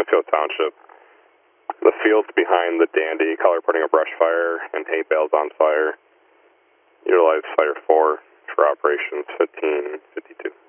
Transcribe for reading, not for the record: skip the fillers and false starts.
Smithfield Township. The fields behind the Dandy, color putting a brush fire and hay bales on fire. Utilize Fire 4 for operations 1552.